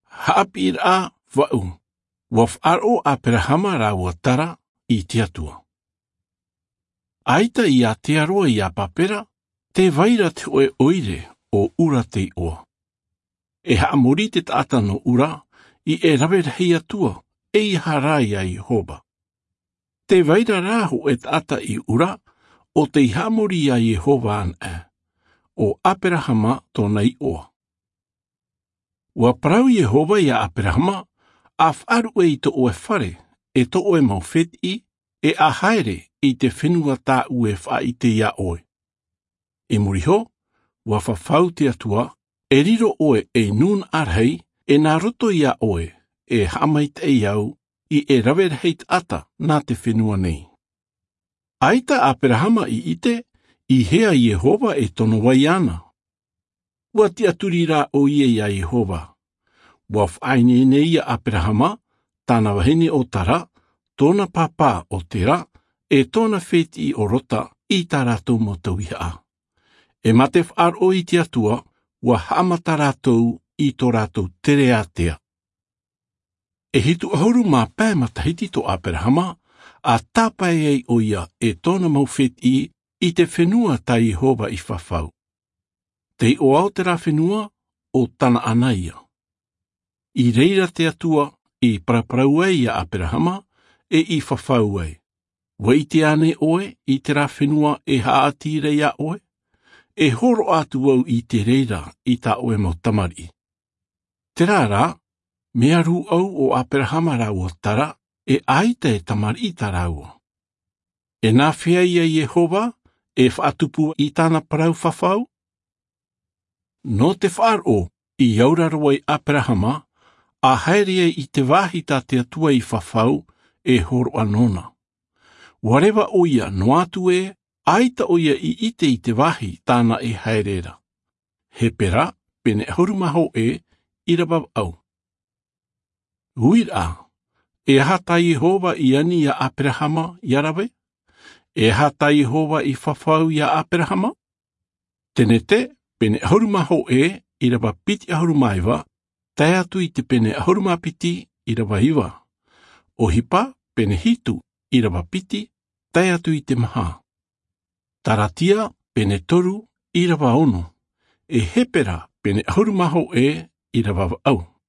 Haapir a wau, waf aro Aperahama ra watara I te atua. Aita I a te aroa I a papera, te vaira te oe oire o ura te oa. E haamori te taata no ura, I e rawe hei atua, e harai a Jehova. Te vaira rahu e taata I ura, o te haamori a Jehova an e, o Aperahama tona I oa. Wa prau Jehova I a Aperahama, a wharu e I to oe whare, e to oe maufeti, e a haere I te whenua tā ue wha I te ia oe. E muriho, wa whawhau te atua, e riro oe e nun arhei, e nā roto ia oe, e hamait e iau, I e rawer heit ata nā te whenua nei. Aita Aperahama I ite, I hea Jehova e tono wai ana. Ua te aturi rā o ie ia Jehova. Wa whaine nei ia Aperahama, tāna wahine o tara, tōna papa o tera, e tōna wheti o rota I tā rātou mo tauiha. E mate whaar o I te atua, wa hamata rātou I tō rātou tere atea. E hitu ahuru mā pē matahiti tō Aperahama, a tāpai ei o ia e tōna mauwheti I te whenua tā Jehova I whawhau. Te o au te rā whenua o tana anaia. I reira te atua I praprau ei a Aperahama e I whawhau ei. Wa I te ane oe I te rā whenua e haatire ia oe. E horo atu au I te reira I tā oe mo tamari. Te rā, mea ru au o Aperahama rā ua tara e aita e tamari I tā rāua. E nā whea ia Jehova e whaatupu I tāna parau whawhau? No te whaaro I auraro ai Aperahama, a haerea I te wāhita te atua I whawhau e horo anona. Wareva oia no atu e, aita oia I ite I te wahi tāna e haerera. He pera, pene horumaho e, irabaw au. Uira, e hata Jehova I ani a Aperahama yarawe? E hata Jehova I whawhau ia Aperahama? Tenete, pene horumaho e, irawa piti ahurumaiwa, tai atu I te pene ahurumapiti, irawa iwa. O hipa, pene hitu, irawa piti, tai atu I te maha. Taratia, pene toru, irawa ono. E hepera, pene horumaho e, irawa au.